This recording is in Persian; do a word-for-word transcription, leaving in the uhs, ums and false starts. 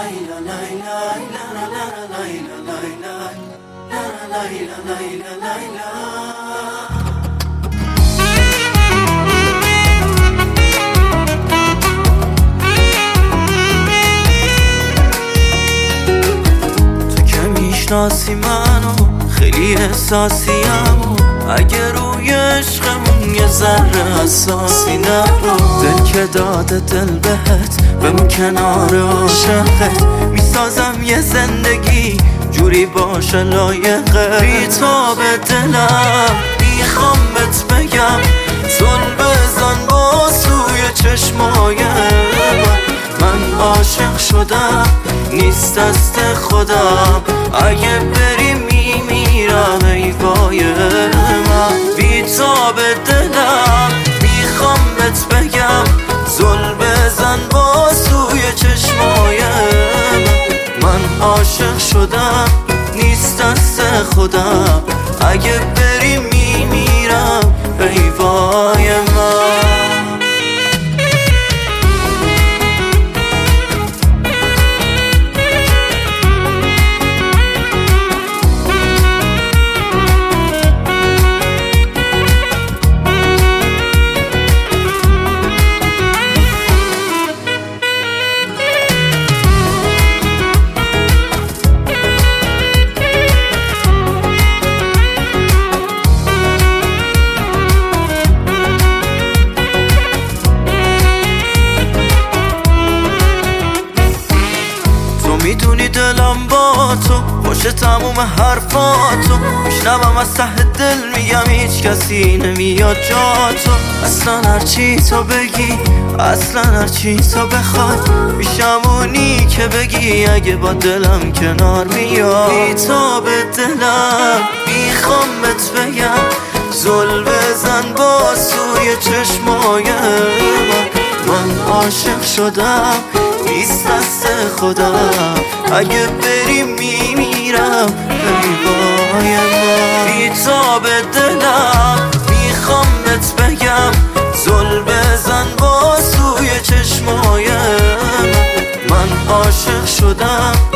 تو که میشناسی منو خیلی احساسیم، اگه روی عشقمون یه ذره حساسی نرو. دل که داده دل بهت بمون کنار عاشقت، میسازم یه زندگی جوری باشه لایقه. بی تو به دلم میخوام بهت بگم، زل بزن با سوی چشمای من. من عاشق شدم نیست دست خودم، اگه بری میمیرم ای وای من. بی تو به دلم میخوام بهت بگم، زل بزن با سوی چشمای من. من عاشق شدم نیست دست خودم، اگه بری میمیرم ای وای من. میدونی دلم با تو خوشه تموم حرفاتو، میشنوم از ته دل میگم هیچ کسی نمیاد جا تو. اصلا هرچی تو بگی، اصلا هرچی تو بخوای، میشم اونی که بگی اگه با دلم کنار میاد. بی تو به دلم میخوام بهت بگم، زل بزن با سوی چشمای من. من عاشق شدم نیست دست خودم، اگه بری میمیرم ای وای من. بی تو به دلم میخوام بهت بگم، زل بزن با سوی چشمای من. من عاشق شدم